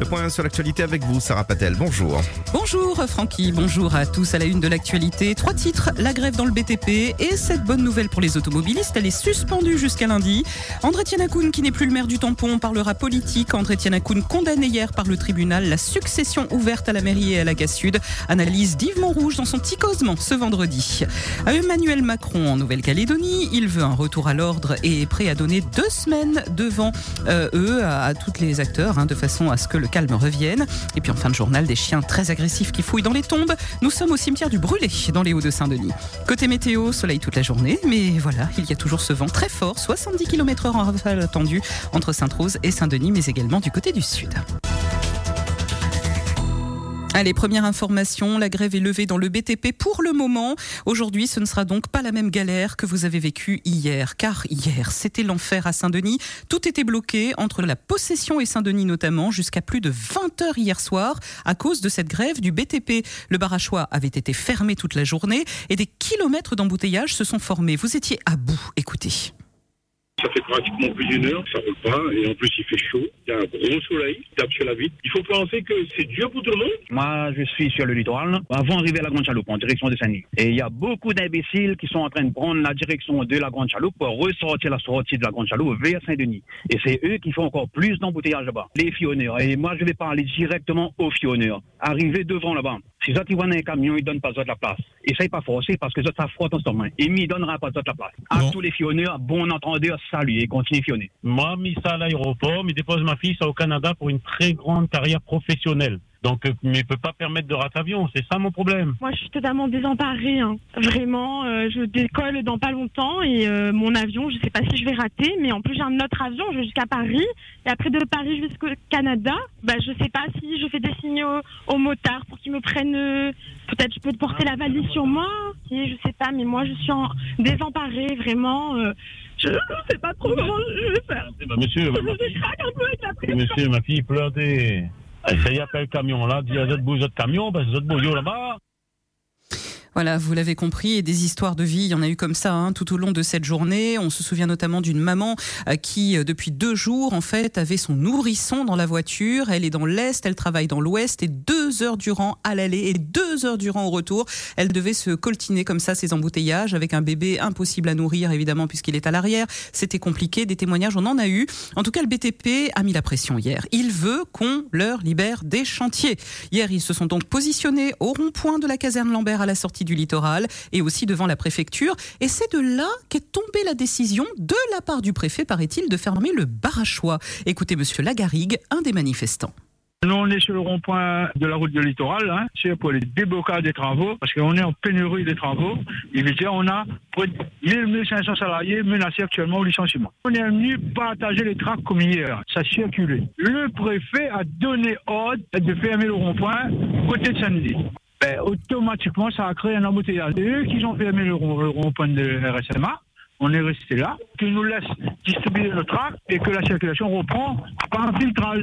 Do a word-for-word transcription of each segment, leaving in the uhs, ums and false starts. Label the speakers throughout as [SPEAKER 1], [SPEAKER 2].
[SPEAKER 1] point sur l'actualité avec vous, Sarah Patel. Bonjour.
[SPEAKER 2] Bonjour Francky, bonjour à tous. À la une de l'actualité, trois titres, la grève dans le B T P et cette bonne nouvelle pour les automobilistes, elle est suspendue jusqu'à lundi. André Tianakoun, qui n'est plus le maire du Tampon, parlera politique. André Tianakoun condamné hier par le tribunal, la succession ouverte à la mairie et à la G A Sud. Analyse d'Yves Montrouge dans son petit Causement ce vendredi. À Emmanuel Macron en Nouvelle-Calédonie, il veut un retour à l'ordre et est prêt à donner deux semaines devant euh, eux à, à tous les acteurs, hein, de façon à ce que le calme revienne. Et puis en fin de journal, des chiens très agressifs qui fouillent dans les tombes. Nous sommes au cimetière du Brûlé, dans les Hauts-de-Saint-Denis. Côté météo, soleil toute la journée, mais voilà, il y a toujours ce vent très fort, soixante-dix kilomètres heure en rafale attendu entre Sainte-Rose et Saint-Denis, mais également du côté du sud. Allez, première information, la grève est levée dans le B T P pour le moment. Aujourd'hui, ce ne sera donc pas la même galère que vous avez vécue hier, car hier, c'était l'enfer à Saint-Denis. Tout était bloqué entre la Possession et Saint-Denis notamment, jusqu'à plus de vingt heures hier soir, à cause de cette grève du B T P. Le Barachois avait été fermé toute la journée et des kilomètres d'embouteillage se sont formés. Vous étiez à bout, écoutez.
[SPEAKER 3] Ça fait pratiquement plus d'une heure, ça roule pas, et en plus il fait chaud, il y a un gros soleil, il tape sur la vitre. Il faut penser que c'est dur pour tout le monde.
[SPEAKER 4] Moi, je suis sur le littoral, avant d'arriver à la Grande Chaloupe, en direction de Saint-Denis. Et il y a beaucoup d'imbéciles qui sont en train de prendre la direction de la Grande Chaloupe pour ressortir la sortie de la Grande Chaloupe vers Saint-Denis. Et c'est eux qui font encore plus d'embouteillage là-bas, les fionneurs. Et moi, je vais parler directement aux fionneurs. Arrivez devant là-bas. Si ça, tu vois un camion, il ne donne pas de la place. Essaye pas forcer parce que ça, ça frotte en ce moment. Et il ne donnera pas de la place. À bon. Tous les fionneurs, bon entendeur, salut et continue fionner.
[SPEAKER 5] Moi, mis ça à l'aéroport, mais dépose ma fille ça au Canada pour une très grande carrière professionnelle. Donc, mais peut pas permettre de rater avion, c'est ça mon problème.
[SPEAKER 6] Moi, je suis totalement désemparée, hein. Vraiment. Euh, je décolle dans pas longtemps et euh, mon avion, je sais pas si je vais rater, mais en plus j'ai un autre avion, je vais jusqu'à Paris et après de Paris jusqu'au Canada. Bah, je sais pas si je fais des signaux aux motards pour qu'ils me prennent. Euh, peut-être je peux porter la valise sur moi, si, je sais pas, mais moi je suis en désemparée, vraiment. Euh, je ne sais pas trop comment je vais faire.
[SPEAKER 5] Bah, monsieur,
[SPEAKER 6] je
[SPEAKER 5] ma
[SPEAKER 6] me craque un peu avec la pression.
[SPEAKER 5] Monsieur, ma fille pleure des... Essayez d'appeler le camion là, dis à votre bouge votre camion, parce que votre bouillot là-bas.
[SPEAKER 2] Voilà, vous l'avez compris, et des histoires de vie, il y en a eu comme ça hein, tout au long de cette journée. On se souvient notamment d'une maman euh, qui, euh, depuis deux jours, en fait, avait son nourrisson dans la voiture. Elle est dans l'Est, elle travaille dans l'Ouest, et deux heures durant à l'aller et deux heures durant au retour, elle devait se coltiner comme ça ces embouteillages avec un bébé impossible à nourrir, évidemment, puisqu'il est à l'arrière. C'était compliqué, des témoignages, on en a eu. En tout cas, le B T P a mis la pression hier. Il veut qu'on leur libère des chantiers. Hier, ils se sont donc positionnés au rond-point de la caserne Lambert à la sortie du littoral et aussi devant la préfecture. Et c'est de là qu'est tombée la décision de la part du préfet, paraît-il, de fermer le Barachois. Écoutez monsieur Lagarigue, un des manifestants.
[SPEAKER 7] Nous, on est sur le rond-point de la route de littoral, hein, c'est pour les déblocage des travaux, parce qu'on est en pénurie des travaux. Il veut dire on a près de mille cinq cents salariés menacés actuellement au licenciement. On est venu partager les tracts comme hier, ça circulait. Le préfet a donné ordre de fermer le rond-point côté de Saint-Denis. Ben, automatiquement, ça a créé un embouteillage. C'est eux qui ont fermé le rond-point de R S M A. On est resté là, qu'ils nous laissent distribuer le tracts et que la circulation reprend par un filtrage.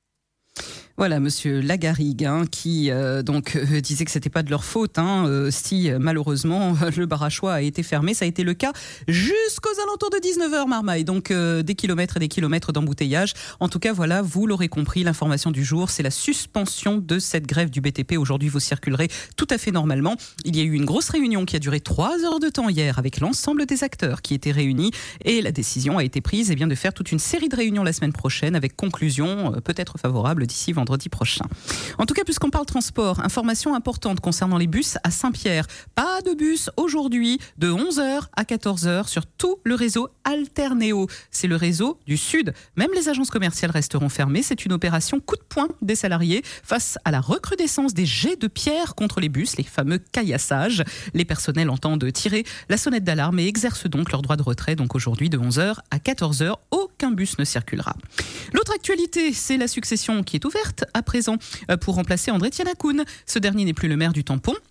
[SPEAKER 2] Voilà, monsieur Lagarigue, hein, qui euh, donc euh, disait que c'était pas de leur faute, hein, euh, si euh, malheureusement le Barachois a été fermé. Ça a été le cas jusqu'aux alentours de dix-neuf heures, Marmaille. Donc euh, des kilomètres et des kilomètres d'embouteillage. En tout cas, voilà, vous l'aurez compris, l'information du jour, c'est la suspension de cette grève du B T P. Aujourd'hui, vous circulerez tout à fait normalement. Il y a eu une grosse réunion qui a duré trois heures de temps hier avec l'ensemble des acteurs qui étaient réunis et la décision a été prise eh bien, de faire toute une série de réunions la semaine prochaine avec conclusion euh, peut-être favorable d'ici vendredi. vendredi prochain. En tout cas, puisqu'on parle transport, information importante concernant les bus à Saint-Pierre. Pas de bus aujourd'hui de onze heures à quatorze heures sur tout le réseau Alternéo. C'est le réseau du Sud. Même les agences commerciales resteront fermées. C'est une opération coup de poing des salariés face à la recrudescence des jets de pierre contre les bus, les fameux caillassages. Les personnels entendent tirer la sonnette d'alarme et exercent donc leur droit de retrait. Donc aujourd'hui, de onze heures à quatorze heures, aucun bus ne circulera. L'autre actualité, c'est la succession qui est ouverte à présent pour remplacer André Tianakoun. Ce dernier n'est plus le maire du Tampon.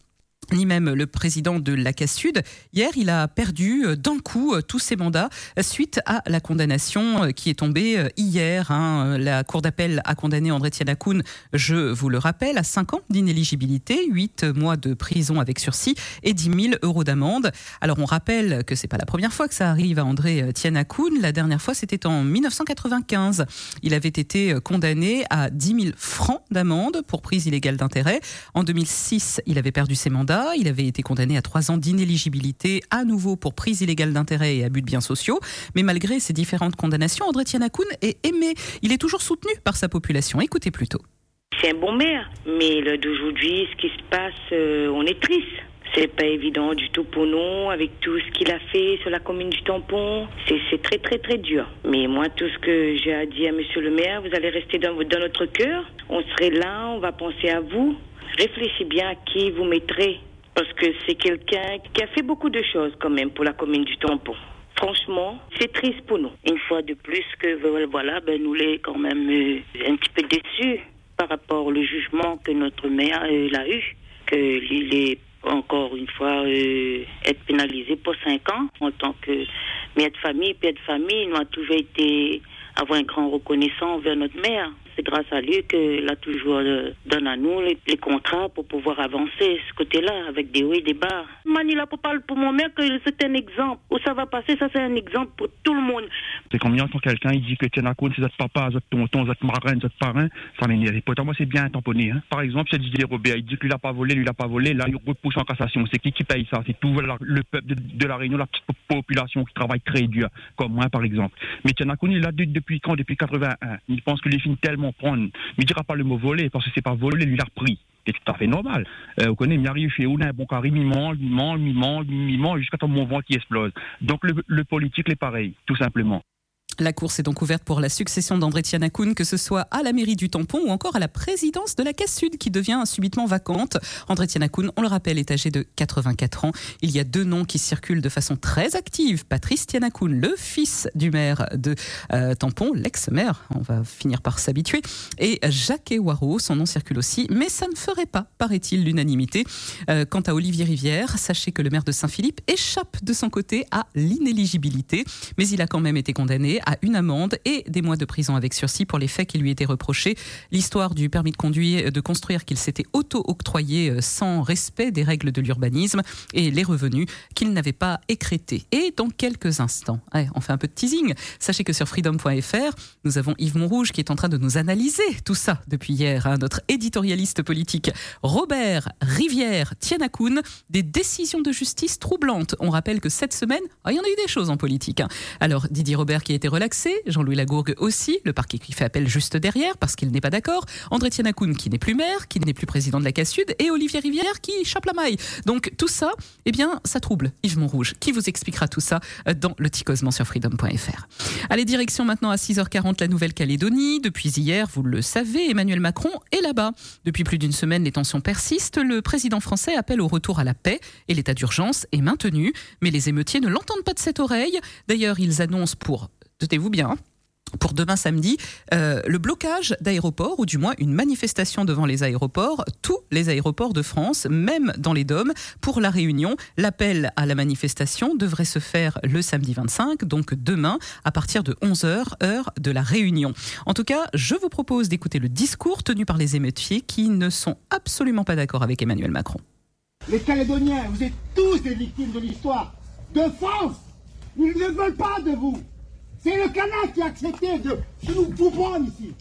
[SPEAKER 2] ni même le président de l'A C A Sud. Hier, il a perdu d'un coup tous ses mandats suite à la condamnation qui est tombée hier. Hein. La Cour d'appel a condamné André Tianakoun, je vous le rappelle, à cinq ans d'inéligibilité, huit mois de prison avec sursis et dix mille euros d'amende. Alors on rappelle que c'est pas la première fois que ça arrive à André Tianakoun. La dernière fois, c'était en dix-neuf cent quatre-vingt-quinze. Il avait été condamné à dix mille francs d'amende pour prise illégale d'intérêt. En deux mille six, il avait perdu ses mandats. Il avait été condamné à trois ans d'inéligibilité, à nouveau pour prise illégale d'intérêt et abus de biens sociaux. Mais malgré ces différentes condamnations, André Tianakoun est aimé. Il est toujours soutenu par sa population. Écoutez plutôt.
[SPEAKER 8] C'est un bon maire, mais le d'aujourd'hui, ce qui se passe, euh, on est triste. C'est pas évident du tout pour nous, avec tout ce qu'il a fait sur la commune du Tampon. C'est, c'est très, très, très dur. Mais moi, tout ce que j'ai à dire à monsieur le maire, vous allez rester dans, dans notre cœur. On serait là, on va penser à vous. Réfléchissez bien à qui vous mettrez. Parce que c'est quelqu'un qui a fait beaucoup de choses quand même pour la commune du Tampon. Franchement, c'est triste pour nous. Une fois de plus que voilà, ben nous les quand même euh, un petit peu déçus par rapport au jugement que notre maire euh, l'a eu, qu'il est encore une fois euh, être pénalisé pour cinq ans en tant que mère de famille, père de famille. Nous a toujours été avoir un grand reconnaissant envers notre maire. C'est grâce à lui qu'il a toujours euh, donné à nous les, les contrats pour pouvoir avancer ce côté-là, avec des hauts et des bas. Manila, pour parler pour mon maire, que c'est un exemple. Où ça va passer, ça c'est un exemple pour tout le monde.
[SPEAKER 4] C'est comme quand quelqu'un il dit que Tianakoun, c'est notre papa, notre tonton, notre marraine, notre parrain, ça m'énerve. Pourtant, moi, c'est bien tamponné. Hein. Par exemple, c'est Didier Robert, il dit que lui, il n'a pas volé, lui, il n'a pas volé. Là, il repousse en cassation. C'est qui qui paye ça? C'est tout le peuple de, de la Réunion, la petite population qui travaille très dur, comme moi, par exemple. Mais Tianakoun, il l'a dit depuis quand? Depuis quatre-vingt-un. Il pense que les films tellement prendre. Mais il ne dira pas le mot voler, parce que c'est pas volé, lui, il a repris. C'est tout à fait normal. Euh, vous connaissez, il arrive chez où, un bon carré, il mange, il mange, il mange, il mange, jusqu'à ton mon ventre qui explose. Donc, le, le politique, c'est pareil, tout simplement.
[SPEAKER 2] La course est donc ouverte pour la succession d'André Tianakoun, que ce soit à la mairie du Tampon ou encore à la présidence de la C A Sud qui devient subitement vacante. André Tianakoun, on le rappelle, est âgé de quatre-vingt-quatre ans. Il y a deux noms qui circulent de façon très active. Patrice Tianakoun, le fils du maire de euh, Tampon, l'ex-maire, on va finir par s'habituer, et Jacques Ewaro, son nom circule aussi, mais ça ne ferait pas, paraît-il, l'unanimité. Euh, quant à Olivier Rivière, sachez que le maire de Saint-Philippe échappe de son côté à l'inéligibilité, mais il a quand même été condamné à une amende et des mois de prison avec sursis pour les faits qui lui étaient reprochés. L'histoire du permis de conduire, de construire qu'il s'était auto-octroyé sans respect des règles de l'urbanisme et les revenus qu'il n'avait pas écrétés. Et dans quelques instants, ouais, on fait un peu de teasing. Sachez que sur freedom point f r, nous avons Yves Montrouge qui est en train de nous analyser tout ça depuis hier. Hein, notre éditorialiste politique Robert Rivière Tianakoun, des décisions de justice troublantes. On rappelle que cette semaine, oh, il y en a eu des choses en politique. Hein. Alors Didier Robert qui a été relaxé, Jean-Louis Lagourgue aussi, le parquet qui fait appel juste derrière parce qu'il n'est pas d'accord, André Tianakoun qui n'est plus maire, qui n'est plus président de la C A Sud et Olivier Rivière qui chape la maille. Donc tout ça, eh bien, ça trouble Yves Montrouge qui vous expliquera tout ça dans le Ticosement sur freedom point f r. Allez, direction maintenant à six heures quarante la Nouvelle-Calédonie. Depuis hier, vous le savez, Emmanuel Macron est là-bas. Depuis plus d'une semaine, les tensions persistent. Le président français appelle au retour à la paix et l'état d'urgence est maintenu. Mais les émeutiers ne l'entendent pas de cette oreille. D'ailleurs, ils annoncent pour Notez-vous bien, pour demain samedi, euh, le blocage d'aéroports, ou du moins une manifestation devant les aéroports, tous les aéroports de France, même dans les D O M, pour La Réunion. L'appel à la manifestation devrait se faire le samedi vingt-cinq, donc demain, à partir de onze heures, heure de La Réunion. En tout cas, je vous propose d'écouter le discours tenu par les émeutiers qui ne sont absolument pas d'accord avec Emmanuel Macron.
[SPEAKER 9] Les Calédoniens, vous êtes tous des victimes de l'histoire de France. Ils ne veulent pas de vous. C'est le Canada qui a accepté de nous prendre ici.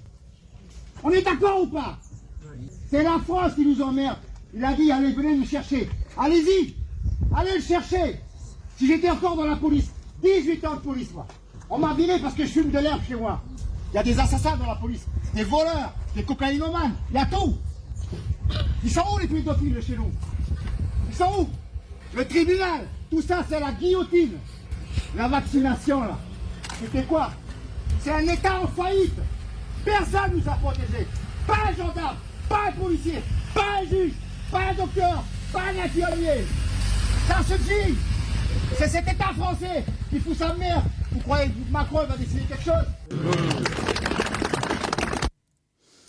[SPEAKER 9] On est d'accord ou pas? C'est la France qui nous emmerde. Il a dit, allez, venez nous chercher. Allez-y, allez le chercher. Si j'étais encore dans la police, dix-huit ans de police, moi. On m'a viré parce que je fume de l'herbe chez moi. Il y a des assassins dans la police, des voleurs, des cocaïnomanes, il y a tout. Ils sont où les pédophiles de chez nous? Ils sont où? Le tribunal, tout ça c'est la guillotine. La vaccination là. C'était quoi? C'est un État en faillite. Personne ne nous a protégés. Pas un gendarme, pas un policier, pas un juge, pas un docteur, pas un infirmier. Ça suffit. C'est cet État français qui fout sa mère. Vous croyez que Macron va décider quelque chose?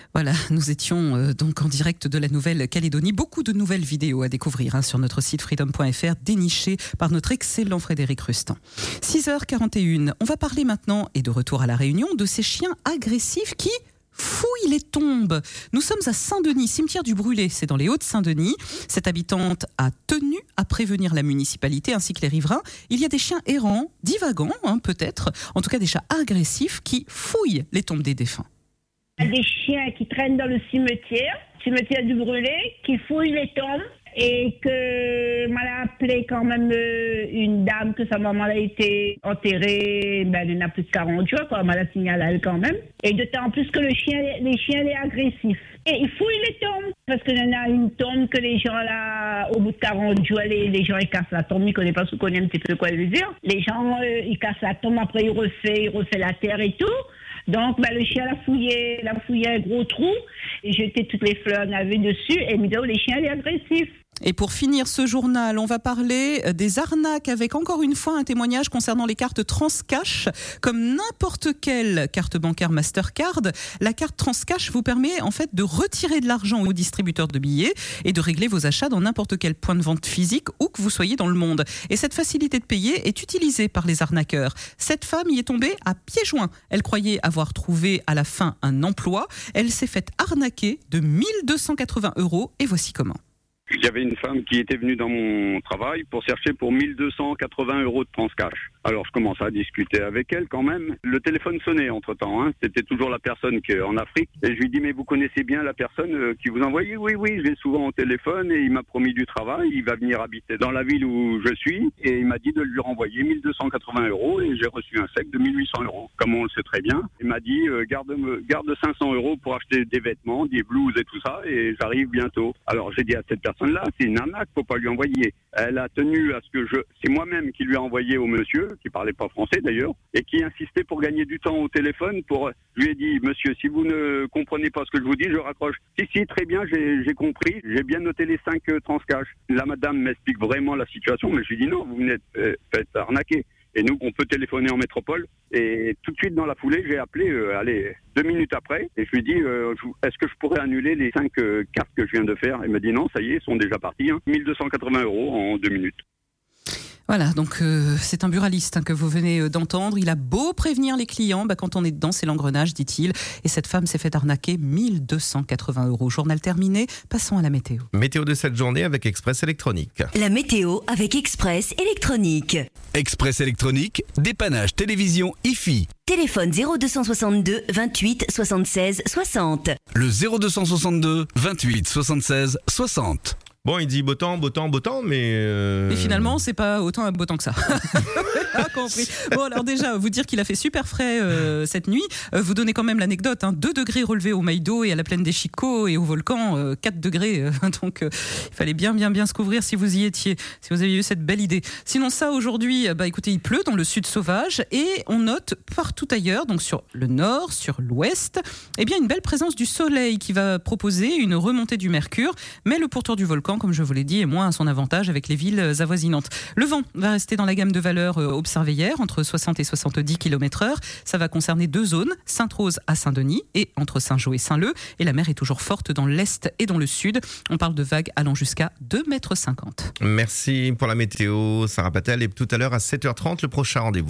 [SPEAKER 2] Voilà, nous étions euh, donc en direct de la Nouvelle-Calédonie. Beaucoup de nouvelles vidéos à découvrir hein, sur notre site freedom point f r, dénichées par notre excellent Frédéric Rustin. six heures quarante et une, on va parler maintenant, et de retour à La Réunion, de ces chiens agressifs qui fouillent les tombes. Nous sommes à Saint-Denis, cimetière du Brûlé, c'est dans les Hauts-de-Saint-Denis. Cette habitante a tenu à prévenir la municipalité ainsi que les riverains. Il y a des chiens errants, divagants hein, peut-être, en tout cas des chats agressifs qui fouillent les tombes des défunts.
[SPEAKER 10] Il y a des chiens qui traînent dans le cimetière, cimetière du Brûlé, qui fouillent les tombes et que m'a appelé quand même une dame que sa maman a été enterrée, ben elle en a plus de quarante jours, quoi, m'a la signalé elle quand même. Et d'autant plus que le chien, les chiens est agressif. Et ils fouillent les tombes, parce qu'il y en a une tombe que les gens là, au bout de quarante jours, les, les gens ils cassent la tombe, ils ne connaissent pas ce qu'on connaît un petit peu quoi elle veut dire. Les gens, euh, ils cassent la tombe, après ils refait, ils refait la terre et tout. Donc, ben, le chien l'a fouillé, l'a fouillé un gros trou, et jeté toutes les fleurs navées dessus, et il me dit, oh, les chiens, il est agressif.
[SPEAKER 2] Et pour finir ce journal, on va parler des arnaques avec encore une fois un témoignage concernant les cartes Transcash. Comme n'importe quelle carte bancaire Mastercard, la carte Transcash vous permet en fait de retirer de l'argent au distributeur de billets et de régler vos achats dans n'importe quel point de vente physique où que vous soyez dans le monde. Et cette facilité de payer est utilisée par les arnaqueurs. Cette femme y est tombée à pieds joints. Elle croyait avoir trouvé à la fin un emploi. Elle s'est faite arnaquer de mille deux cent quatre-vingts euros et voici comment.
[SPEAKER 11] Il y avait une femme qui était venue dans mon travail pour chercher pour mille deux cent quatre-vingts euros de Transcash. Alors je commence à discuter avec elle quand même. Le téléphone sonnait entre-temps, hein. C'était toujours la personne qui est en Afrique. Et je lui dis, mais vous connaissez bien la personne euh, qui vous envoyait ? Oui, oui, je l'ai souvent au téléphone et il m'a promis du travail. Il va venir habiter dans la ville où je suis et il m'a dit de lui renvoyer mille deux cent quatre-vingts euros et j'ai reçu un chèque de mille huit cents euros. Comme on le sait très bien, il m'a dit, euh, garde, garde cinq cents euros pour acheter des vêtements, des blouses et tout ça et j'arrive bientôt. Alors j'ai dit à cette personne là, c'est une arnaque, faut pas lui envoyer. Elle a tenu à ce que je... C'est moi-même qui lui ai envoyé au monsieur, qui parlait pas français d'ailleurs, et qui insistait pour gagner du temps au téléphone. Pour, je lui ai dit, monsieur, si vous ne comprenez pas ce que je vous dis, je raccroche. Si, si, très bien, j'ai, j'ai compris, j'ai bien noté les cinq euh, Transcash. La madame m'explique vraiment la situation, mais je lui dis non, vous venez euh, faites arnaquer. Et nous, on peut téléphoner en métropole. Et tout de suite, dans la foulée, j'ai appelé, euh, allez, deux minutes après. Et je lui ai dit, euh, est-ce que je pourrais annuler les cinq euh, cartes que je viens de faire ? Elle m'a dit non, ça y est, ils sont déjà partis. Hein. mille deux cent quatre-vingts euros en deux minutes.
[SPEAKER 2] Voilà, donc euh, c'est un buraliste hein, que vous venez d'entendre. Il a beau prévenir les clients, bah, quand on est dedans, c'est l'engrenage, dit-il. Et cette femme s'est fait arnaquer mille deux cent quatre-vingts euros. Journal terminé, passons à la météo.
[SPEAKER 1] Météo de cette journée avec Express Électronique.
[SPEAKER 12] La météo avec Express Électronique.
[SPEAKER 13] Express Électronique, dépannage télévision I F I.
[SPEAKER 12] Téléphone zéro deux cent soixante-deux vingt-huit soixante-seize soixante.
[SPEAKER 13] Le zéro deux cent soixante-deux vingt-huit soixante-seize soixante.
[SPEAKER 1] Bon, il dit beau temps, beau temps, beau temps, mais... Euh...
[SPEAKER 2] Et finalement, c'est pas autant un beau temps que ça. compris. Bon, alors déjà, vous dire qu'il a fait super frais euh, cette nuit. Euh, vous donnez quand même l'anecdote. Hein, deux degrés relevés au Maïdo et à la plaine des Chicots et au volcan, euh, quatre degrés. Euh, donc, euh, il fallait bien, bien, bien se couvrir si vous y étiez, si vous aviez eu cette belle idée. Sinon, ça, aujourd'hui, bah écoutez, il pleut dans le sud sauvage et on note partout ailleurs, donc sur le nord, sur l'ouest, eh bien, une belle présence du soleil qui va proposer une remontée du mercure. Mais le pourtour du volcan, comme je vous l'ai dit, est moins à son avantage avec les villes avoisinantes. Le vent va rester dans la gamme de valeurs observée hier, entre soixante et soixante-dix kilomètres heure. Ça va concerner deux zones, Sainte-Rose à Saint-Denis et entre Saint-Jean et Saint-Leu. Et la mer est toujours forte dans l'est et dans le sud. On parle de vagues allant jusqu'à deux mètres cinquante.
[SPEAKER 1] Merci pour la météo, Sarah Patel. Et tout à l'heure à sept heures trente, le prochain rendez-vous.